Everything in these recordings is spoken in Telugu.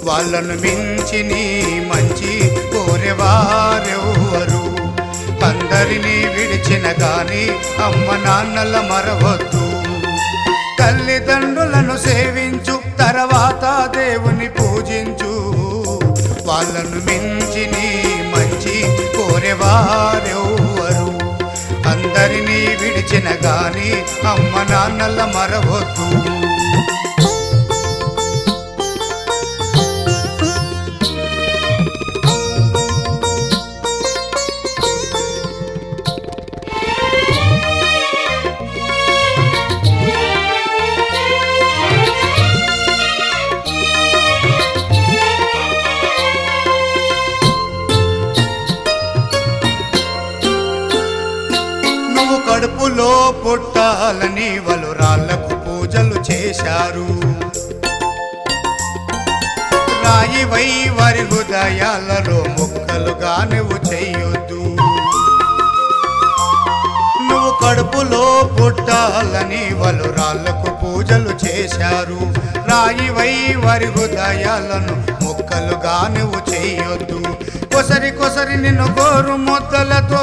వాళ్ళను మించి నీ మంచి కోరేవారెవరు? అందరినీ విడిచిన గాని అమ్మ నాన్నల మరవద్దు. తల్లిదండ్రులను సేవించు, తర్వాత దేవుని పూజించు. వాళ్ళను మించి నీ మంచి కోరేవారెవరు? అందరినీ విడిచిన గాని అమ్మ నాన్నల మరవద్దు. కడుపులో పుట్టాలని వాళ్ళు రాళ్లకు పూజలు చేశారు. రాయివై వారి హృదయాలలో మొక్కలుగా నువ్వు చెయ్యొద్దు. నువ్వు కడుపులో పుట్టాలని వాళ్ళు రాళ్లకు పూజలు చేశారు. రాయివై వారి హృదయాలను మొక్కలుగా నువ్వు చెయ్యొద్దు. కొసరి కొసరి నిన్ను గోరు ముద్దలతో,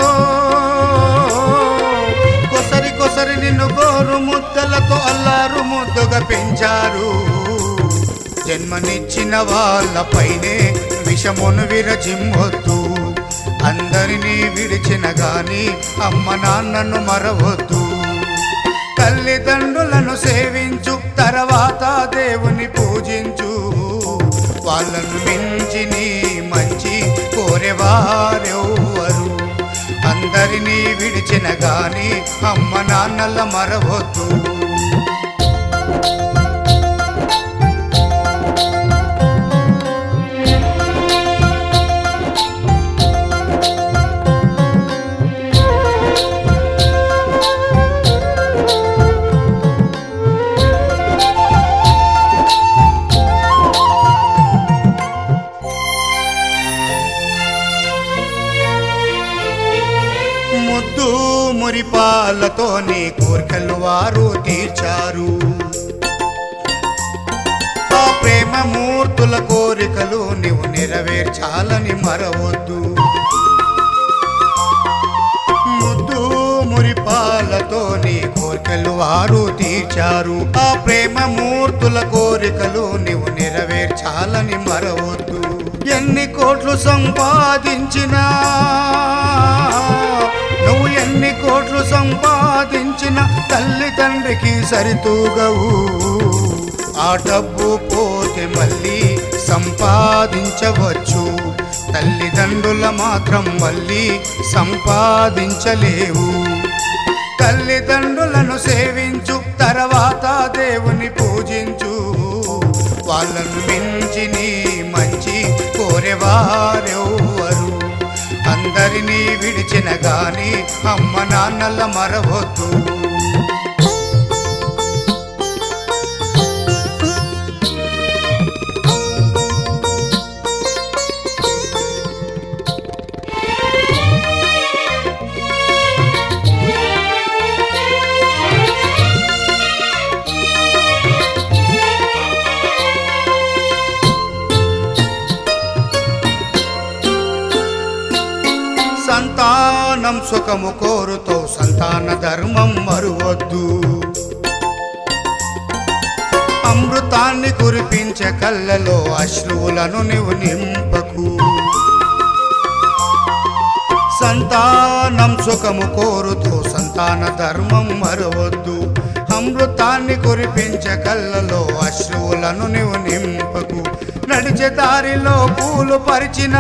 కొసరి కొసరి నిన్ను గోరు ముద్దలతో అల్లారు ముద్దుగా పెంచారు. జన్మనిచ్చిన వాళ్ళపైనే విషమును విరచిమ్మొద్దు. అందరినీ విడిచిన గాని అమ్మ నాన్నను మరవద్దు. తల్లిదండ్రులను సేవించు, తర్వాత దేవుని పూజించు. వాళ్ళను మించి నీ మంచి కోరేవారెవరు? అందరినీ విడిచిన గాని అమ్మ నాన్నల మరవద్దు. ముద్దు మురిపాలతో నీ కోరికలు వారు తీర్చారు. ఆ ప్రేమ మూర్తుల కోరికలు నీవు నెరవేర్చాలని మరవద్దు. ముద్దు మురిపాలతో నీ కోరికలు వారు తీర్చారు. ఆ ప్రేమ మూర్తుల కోరికలు నీవు నెరవేర్చాలని మరవద్దు. ఎన్ని కోట్లు సంపాదించినా, నువ్వు ఎన్ని కోట్లు సంపాదించిన తల్లి తండ్రికి సరితూగవు. ఆ డబ్బు పోతే మళ్ళీ సంపాదించవచ్చు, తల్లిదండ్రుల మాత్రం మళ్ళీ సంపాదించలేవు. తల్లిదండ్రులను సేవించు, తర్వాత దేవుని పూజించు. వాళ్ళను మించి నీ మంచి కోరేవారెవరు? అందరినీ విడిచిన గాని అమ్మ నాన్నల మరవద్దు. సంతానం సుఖము కోరుతో సంతాన ధర్మం మరువద్దు. అమృతాన్ని కురిపించే కళ్ళలో అశ్రువులను నీవు నింపకు. సంతానం సుఖము కోరుతో సంతాన ధర్మం మరువద్దు. అమృతాన్ని కురిపించే కళ్ళలో అశ్రువులను నీవు నింపకు. నడిచే దారిలో పూలు పరిచినా,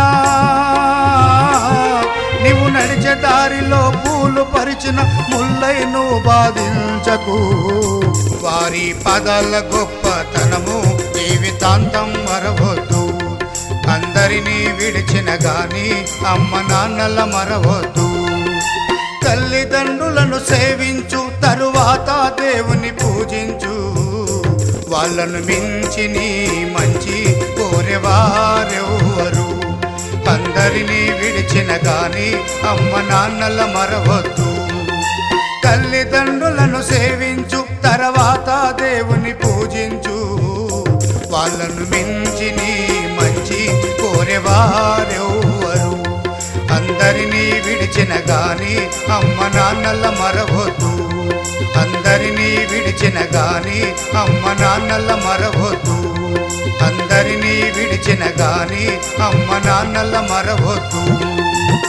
నీవు నడిచే దారిలో పూలు పరిచిన ముల్లై నువ్వు బాధించకు. వారి పదాల గొప్పతనము జీవితాంతం మరవద్దు. అందరినీ విడిచిన గాని అమ్మ నాన్నల మరవద్దు. తల్లిదండ్రులను సేవించు, తరువాత దేవుని పూజించు. వాళ్ళను మించి నీ మంచి కోరేవారెవరు? అందరినీ విడిచిన గాని అమ్మ నాన్నల మరవద్దు. తల్లిదండ్రులను సేవించు, తర్వాత దేవుని పూజించు. వాళ్ళను మించి నీ వేరేవారెవ్వరు. అందరినీ విడిచిన గాని అమ్మ నాన్నల మరవద్దు. అందరినీ విడిచిన గాని అమ్మ నాన్నల మరవద్దు. అందరినీ విడిచిన గాని అమ్మ నాన్నల మరవద్దు.